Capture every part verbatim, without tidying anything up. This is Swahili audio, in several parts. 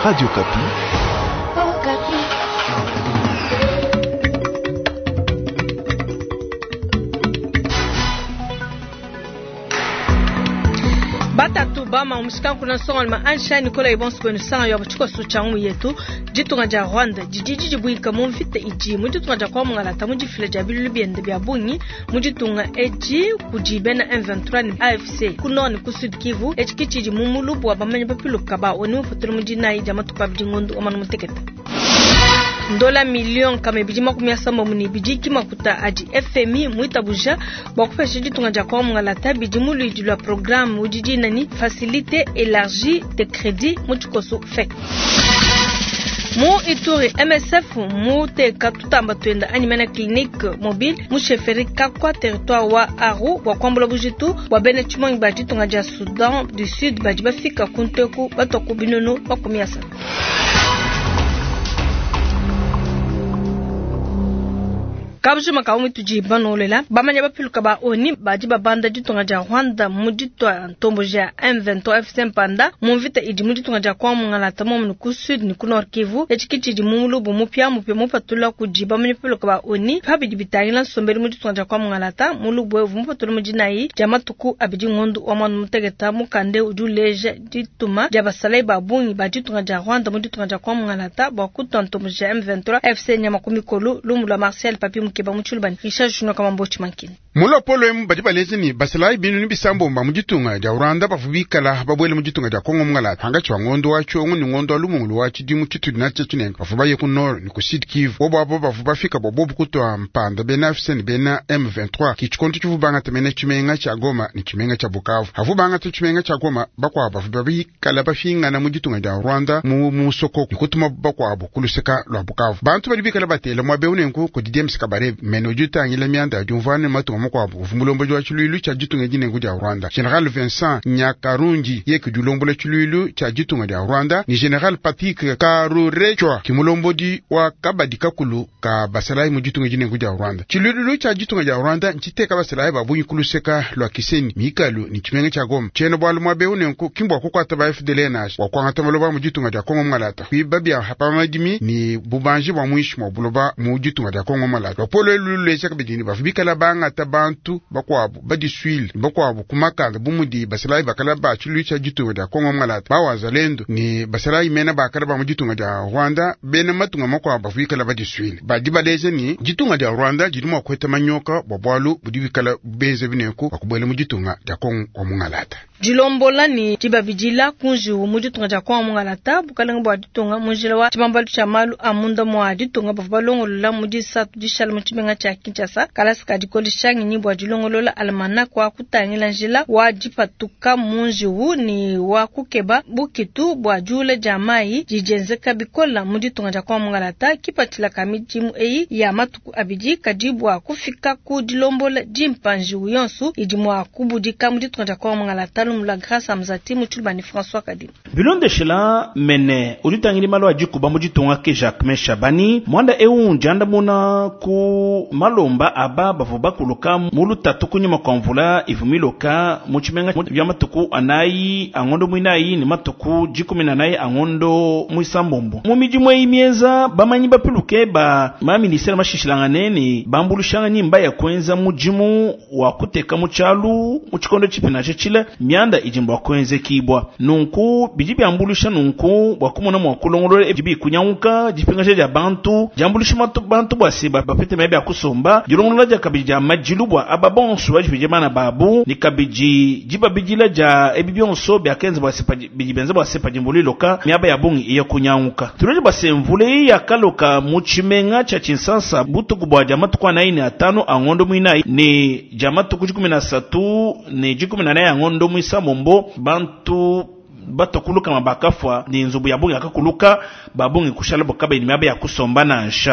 Radio Kapi. Oh, Kapi. Batatu bama umsika kuna songa ma ansha Nicola ibonsi kwenu sanga yoba chiko suchangu yetu jitunga ja Rwanda jijiji jibuika mumfite iji mujitunga ja kwa mungala ta mujifile ja bilu biende bya bunyi mujitunga eji kujibena M vingt-trois ni A F C kunoni ku Sud Kivu echikichiji mumulubu wa bamanye bapilu kaba oni mufutulu mujina ija matuka bijingundu omanu muteketa dola milion kame bijima kumya samba muni bijiki makuta aji F M I muitabuja bakufesha jitunga ja kwa mungala ta bijimulu ijula programme ujiji nani facilité élargie de crédit muchikosu fek Mu Ituri M S F mu te katutamba twenda animena clinique mobile mu cheferi kakwa territoire wa Aru wa kwambola bujitu wa bene chimongi bajitu ngaja Sudan du Sud bajiba fika kunteku batoku binunu bakumiasa Kabju makaumi tujibano olela bamanya bapiluka ba oni bajiba banda jitunga ja Rwanda mujitwa ntombo ja M vingt-trois F C Mpanda mumvita iji mujitunga ja kwa mungala tamo mu ku Sud ni ku Nord Kivu echikichiji mumulubu mupya mupya mupatula kujiba manipiluka ba oni habidi bitangila somberi mujitunga ja kwa mungala ta mulubu evu mupatula mujinai jamatuku abiji ngondu omanu mutegeta mukande ujuleje dituma jabasalai babungi bajitunga ja Rwanda mujitunga ja kwa mungala ta bakuto ntombo ja M vingt-trois F C nyamakumi kolu lumula Marcel Papi Keba muchulubani Richard Juno kama mbochi mankini Mulo polo emu badi balezini basalai binu ni bisambo mba mujitunga ja Rwanda bafubikala babwele mujitunga ja Kongo mungala hanga chwa ngondo wacho ngu ni ngondo lumungulu wachi di muchitu dinache chinenga bafubaye ku Nord ni ku Sud Kivu bobo abo bafubafika bobo kutoa Mpanda bena F C ni bena M vingt-trois kichikonto chuvubanga temene chimenga cha Goma ni chimenga cha Bukavu havubanga tu chimenga cha Goma bakwa bafubabikala bafinga na mujitunga ja Rwanda mu musoko nikutuma bakwa abo kuluseka lwa Bukavu bantu balibikala batele mwabeune nku kudidiem sikabare meno juta ngile mianda jumvane matu mokwa vumulombo jwa chuluilu cha jitunga jine nguja Rwanda General Vincent Nyakarunji yeke julombo la chuluilu cha jitunga ja Rwanda ni General Patrick Karurechwa kimulombo di wa kabadika kulu ka basalai mujitunga jine nguja Rwanda chuluilu cha jitunga ja Rwanda nchiteka basalai babunyi kuluseka lwa kiseni mikalu ni chimenge cha Goma cheno bwalu mwabeune nku kimbwa kukwata ba F D L N H wakwangata maloba mujitunga ja Kongo mmalata kuibabia hapa majimi ni bubanji wa mwishi mwabuloba mujitunga ja Kongo mmalata polo lulu lechaka bidini bafubikala banga tabantu bakwabu badi swil bakwabu kumakanga bumudi basalai bakala ba chulucha jitunga ja Kongo mmalata bawazalendo ni basalai mena bakala ba mujitunga ja Rwanda bena matunga makwabu bafubikala badi swil badi baleze ni jitunga ja Rwanda jidimo kweta manyoka bobwalu budibikala benze bineko bakubwele mujitunga ja Kongo mmalata Jilombola ni tiba vijila kunju mujitunga ja Kongo mmalata bukalenga bwa jitunga mujila wa chibambalu cha malu amunda mwa jitunga bafubalongo lula mujisa tujishala mchimenga cha Kinshasa kalasika dikoli shangi nyibu wa julongolola almana kwa kutangila njila wa jipatuka munji wu ni wa kukeba bukitu bwa jule jamai jijenzeka bikola mujitunga ja kwa mungalata kipatila kamijimu eyi ya matuku abiji kajibu wa kufika kudilombola jimpanji uyonsu ijimu wa kubudika mujitunga ja kwa mungalata lumula grasa mzati muchulubani François Kadim Bilonde shila mene uditangili malo ajikuba mujitunga ke Jacques Shabani mwanda ewu njanda muna ku malomba aba bavuba kuluka mulu tatu kunyuma konvula ivumiloka muchimenga ya matuku anayi angondo mwinayi ni matuku jikumi na nayi angondo mwisambombo mumiji mwe imieza bamanyi bapiluke ba ma ministere mashishilangane ni bambulushanga nyimba ya kwenza mujimu wa kuteka muchalu muchikondo chipina chechile mianda ijimbo wa kwenze kibwa nunku bijibi ambulusha nunku wakumona mwakulongolo ejibi kunyauka jipinga cheja bantu jambulusha matu bantu bwasi bapete mebe akusomba jilongolo ja kabija majilubwa ababonso wajibije mana babu ni kabiji jiba bijila ja ebibionso byakenze bwasi bijibenze bwasi pajimbuliloka miaba ya bungi iya kunyauka tuloje bwasi mvule ya kaloka muchimenga cha chinsansa butu kubwa jamatu kwa naini atano angondo mwinai ni jamatu kujikumi na satu ni jikumi na nayi angondo mwisamombo bantu bato kuluka mabakafwa ni nzubu ya bungi akakuluka babungi kushalabo kabe ni miaba ya kusomba na nsha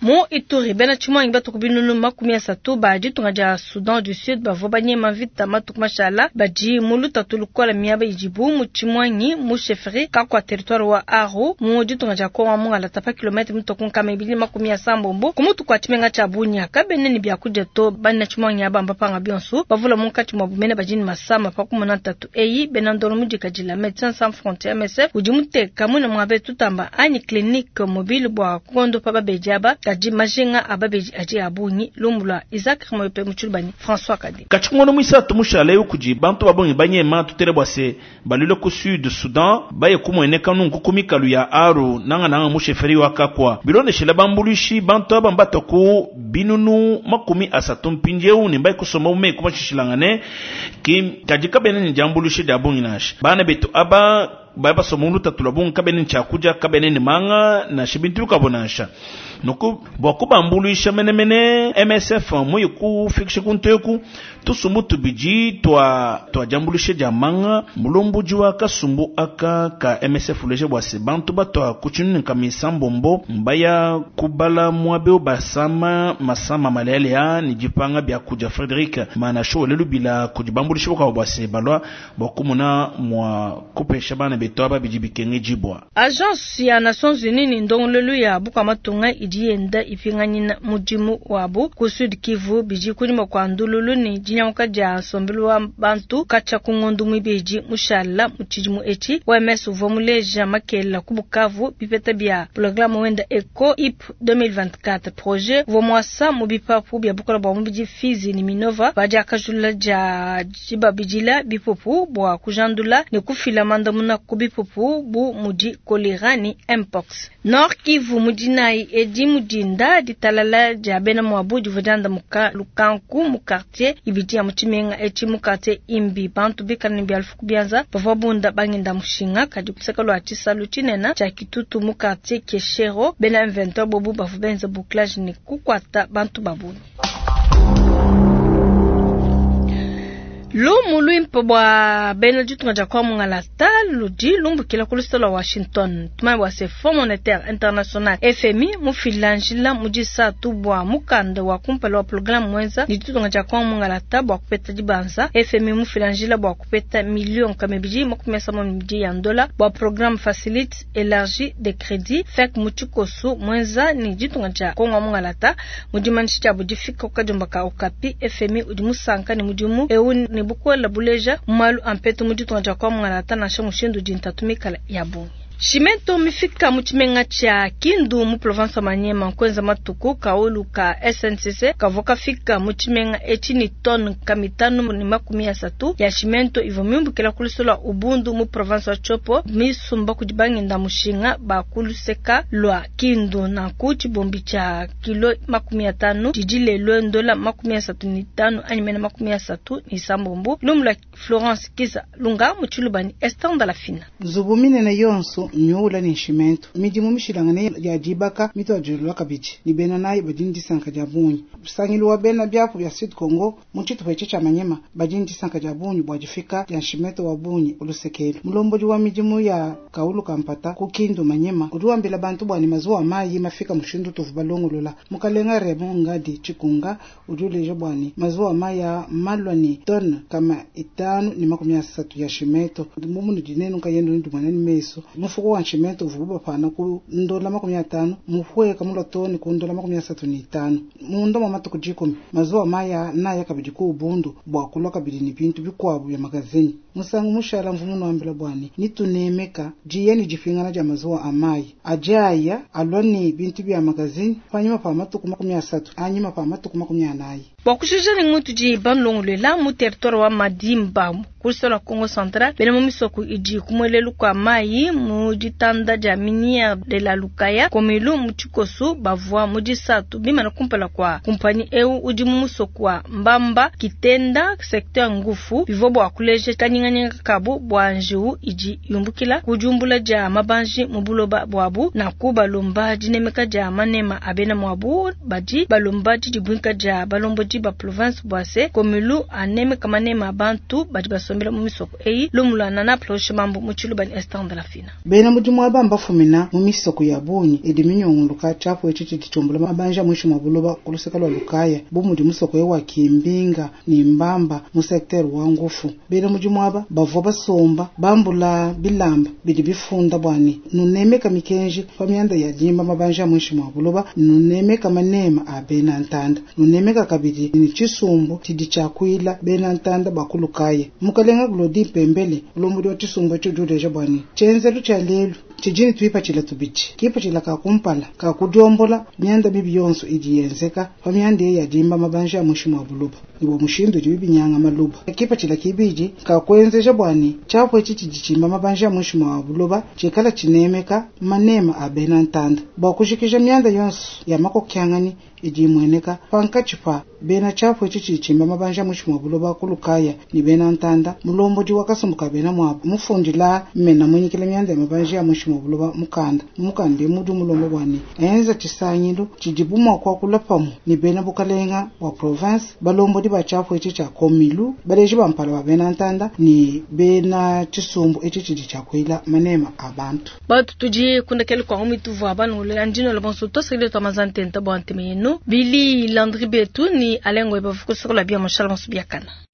Mo Ituri bena chuma ngi batu kubinunu makumi asatu baji tungaja Sudan du Sud bavo banye mavita matu mashala baji mulu tatulukola miaba ijibu mu chimwanyi mu chefferie kakwa territoire wa Aru mu jitungaja kwa mu ala tapa kilometre mutokun kamebili makumi asambombo kumutu kwa chimenga cha bunya kabeneni bya kujeto bana chimwanyi abamba panga bionsu bavula mu kati mwa bumene bajini masama pakumona tatu eyi benandolo mujika jila Médecins Sans Frontières M S F ujimute kamuna mwabe tutamba ani clinique mobile bwa kondo paba bejaba kaji majinga ababeji aji abunyi lumbula Isaac Moyope Muchulbani François Kadi kachungono mwisa tumushala yukuji bantu babonye banyema tutere bwase balule ku sud Sudan baye kumwene kanu nkukumikalu ya Aru nanga nanga mu chefferie wa Kakwa bilone shela bambulishi bantu abambata ku binunu makumi asatu mpinjeu ni mbaye kusoma ume kuma shishilangane ki kajika beneni jambulishi dabunyi nash bana betu aba baba somunu tatulabun kabenen chakuja kabenen manga na shibintu kabonasha nuko bokuba mbuluisha menemene M S F moyo ku fikshe kunteku tusumutu biji twa twa jambulishe jamanga mulombuji wa kasumbu aka ka M S F leje bwase bantu batwa kuchunu kamisa mbombo mbaya kubala mwabe basama masama malele ya nijipanga bya kuja Frederic mana show lelu bila kujibambulishe kwa bwase balwa bokumuna mwa kupesha bana beto aba bijibikenge jibwa Agence ya Nations Unies ni ndongolelu ya buka matunga idienda ifinganyina mujimu wabu ku Sud Kivu biji kunima kwa ndululu ni jinyanka ja sombelwa bantu kacha kungondu mwibeji mushala muchijimu echi O M S uvomuleja makela kubukavu bipeta bia programme wenda Eco I P deux mille vingt-quatre projet vomwasa mubipapu bia bukola bwa mubiji Fizi ni Minova baja kajula ja jiba bijila bipopu bwa kujandula ni kufila mandamuna kubipopu bu muji kolerani Mpox Nord Kivu mujinai edi mujinda ditalala ja bena mwabu juvajanda muka lukanku mu quartier ibiti ya muchimenga echi mu quartier imbi bantu bikani bialfu kubianza bavabunda banginda mushinga kadi kuseka lwa chisa luchinena cha kitutu mu quartier Keshero bena inventor bobu bafubenza bouclage ni kukwata bantu babu Lumu luimpo bwa bena jitunga kwa mungalata ludi lumbu kila kulisala Washington tuma bwa se Fonds Monétaire International F M I mufilanjila mujisa tubwa mukanda wa kumpala wa programu mwenza jitunga kwa mungalata bwa kupeta jibanza F M I mufilanjila bwa kupeta milion kamebiji makumesa mji ya dola bwa programu facilite élargi de crédit fek muchikosu mwenza ni jitunga kwa mungalata mujimanisha jabu jifika ukajumbaka ukapi F M I ujimusanka ni mujimu euni ni buko la buleja malu ampeto mujitu ngaja kwa mwanata na shamu shindu jintatumika yabu Shimento mifika muchimenga cha Kindu mu province Manyema kwenza matuku kaulu ka S N C C kavoka fika muchimenga echini ton kamitanu ni makumi asatu ya shimento ivo mimbu kila kulisola ubundu mu province wa Chopo misumba kujibangi nda mushinga bakulu seka lwa Kindu na kuchi bombi cha kilo makumi atanu jijile lwe ndola makumi asatu ni tanu animena makumi asatu ni sambombu lumla Florence Kiza lunga muchulubani estanda la fina Zubumine na yonso nyola ni shimento miji mumishilangane ya jibaka mito ajulwa kabichi ni bena nayi bajindi sanka jabunyi sangilwa bena byapu bya Sud Congo muchitu peche cha Manyema bajindi sanka jabunyi bwajifika ya shimento wabunyi ulusekele mulomboji wa miji mu ya kaulu kampata ku Kindu Manyema uduambila bantu bwani mazuwa mayi mafika mushindu tofu balongolola mukalenga remo ngadi chikunga uduleje bwani mazuwa maya malwani ton kama itanu ni makumi asatu ya shimento mumundu dinenu kayendo ndumana ni meso mufuko wa shimento vuba pana ku ndola makumi atanu mufuwe kamula toni ku ndola makumi asatu ni tanu mundo mamatu kujikumi mazuwa maya naya kabiji ku ubundu bwa kulwa kabili ni bintu bikwabu ya magazini musangu mushala mvumuno ambila bwani nitunemeka jiyeni jifingana ja mazuwa amayi ajaya aloni bintu bya magazini panyuma pa matuku makumi asatu anyuma pa matuku makumi anayi Bakushijani ngutu ji banlongule la mu territoire wa Madimba kulisola Congo Central bena mumisoku iji kumwelelu kwa mai mujitanda ja minière de la Lukaya komelu muchikosu bavua mujisatu bima na kumpala kwa kumpani eu uji mumusoku wa Mbamba Kitenda secteur ngufu bivobo wa kuleje kanyinganyinga kabu bwa njiu iji yumbukila kujumbula ja mabanji mubuloba bwabu na kuba lomba jinemeka ja manema abena mwabu baji balomba jijibwinka ja balombo mujiba province boise komulu aneme kama nema abantu badi basombela mumisoko eyi lumulana na ploshe mambo muchilu bani estan de la fina bena mujimu abamba fumina mumisoko ya bunyi edi minyonguluka chapo echichi tichombula mabanja mwisho mabuloba kulusekalo lukaya bumudi musoko ewa kimbinga ni mbamba mu sector wa ngufu bena mujimu aba bavo basomba bambula bilamba bidi bifunda bwani nunemeka mikenji pamyanda ya jimba mabanja mwisho mabuloba nunemeka manema abena ntanda nunemeka kabidi ni chisumbu tidi chakwila bena ntanda bakulukaya mukalenga glodi pembele lombudi wa chisumbu echo judeja bwani chenzeru cha lelu chijini tuipa chila tubichi kipa chila kakumpala kakudionbola myanda bibi yonso idiyenzeka pamyanda ya jimba mabanja ya mwisho mabuluba nibo mushindu jibibi nyanga maluba kipa chila kibiji kakwenzeja bwani chapo echi chijichimba mabanja ya mwisho mabuluba chikala chinemeka manema abena ntanda bakushikisha myanda yonso ya mako kyangani idimweneka pankachipa bena chapo echi chichimba mabanja mwisho mabuluba kulukaya ni bena ntanda mulombo di wakasumuka bena mwabu mufundila mena mwenyikile myanda ya mabanja ya mwisho mabuluba mukanda mukande mudu mulombo bwani enza chisanyindo chijibuma kwa kulapamu ni bena bukalenga wa province balombo di bachapo echi cha komilu baleji bampala wa bena ntanda ni bena chisumbu echi chidi chakwila manema abantu batu tuji kundakeli kwa umituvu abanu ule anjino labonsu tosile tamazante nta bwante meyenu bili landri betu ni alengo ebafuku soko la bia mshala msubiakana.